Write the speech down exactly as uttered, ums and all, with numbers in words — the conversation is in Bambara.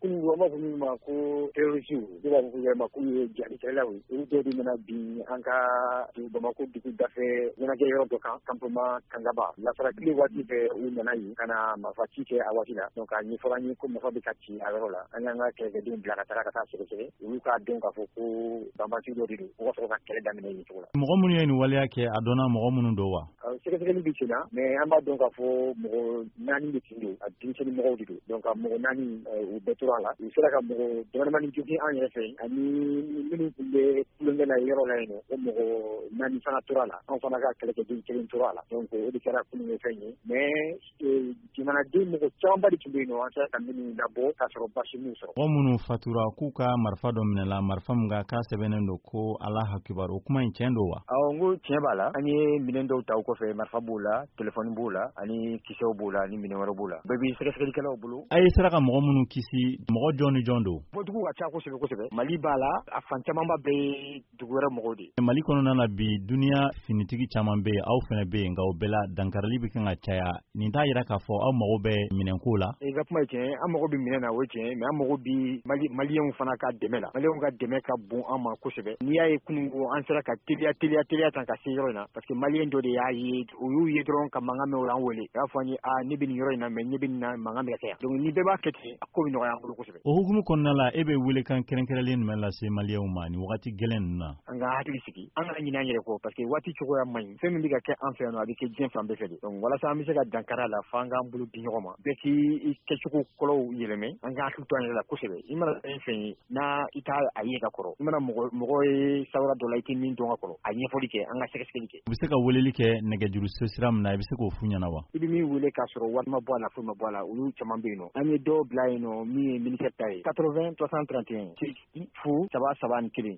kun ma ko min ma ko terroriste ko ba ko ma ko jadi kala wi o do di mana bi anka du Bamako du dafe yana ke yoro kan campement Kangaba la sara kili wati be u nana yi kana mafati ke awatila donc ani fora ni ko mafabi kati arola anya nga ke de dum bla ka ka ta sere sere u ka don ka fo ko Bamako do di ko so ka kele damene ni to la mo mun yeni waliya ke adona mo mun do wa sere sere ni bitina mais amba don ka fo mo nani de tindo a dinse ni mo do donc mo nani u betura la u sera ka mo do mani jogi an yefe ani minu be kulunga na yoro la no o mo nani sana turala on fana ka kele ke din turala donc o di kara kulunga fenyi mais jimana de mo chamba di tumbe no asa kan minu na bo ka so bashi muso o munu fatura ku ka marfa do minela marfa mga ka sebenendo ko Allah akbar o kuma incendo wa aw ngo tiembala ani minendo taw ko fe marfa bula telephone bula ani kiso bula ni minero bula bebi sere sere kala bulu ay sera ka mo munu kisi mo joni jondo bo dugu ka cha ko sebe ko sebe mali bala afan chamamba be dugura mo di mali kono nana bi dunia finitigi chaman be aw fene be nga obela dankarali bi kan chaya ni ta yira ka fo aw mo be minen kula e ga kuma je am mo bi minen na woje me am mo bi mali maliyen fana ka demela maliyen ka deme ka bon ama ko sebe ni ay kunungo an sera ka tilia tilia tilia tan ka siro na parce que maliyen do de ya yi o yu yi dron ka manga me wala wole ya fani a ni bin yoro na me ni bin na manga me ka donc ni be ba kete ko bi no ya ko sebe o hukumu konna la ebe wele kan kerenkerelen mela se maliyen ma ni wakati gelen na anga hatili siki anga ni nanyere ko parce que wati choko ya mai femi bi ka ke en fait no avec bien flambe fede donc wala sa mi se ka dankara la fanga mbulu bi nyoma be ki ke choko kolo yeleme anga hatu to la ko sebe imana en fe na ita ayi ka koro imana mo mo e sawra do laiti min do ngakoro ayi foli ke anga seke seke ke bi se ka weleli ke nege juru sesiram na bi se ko funya na wa ibi mi wele ka soro wat ma bola fu ma bola ulu chama bino ami do blaino mi ministère tay quatre-vingts trois cent trente et un fu saba saba ni kili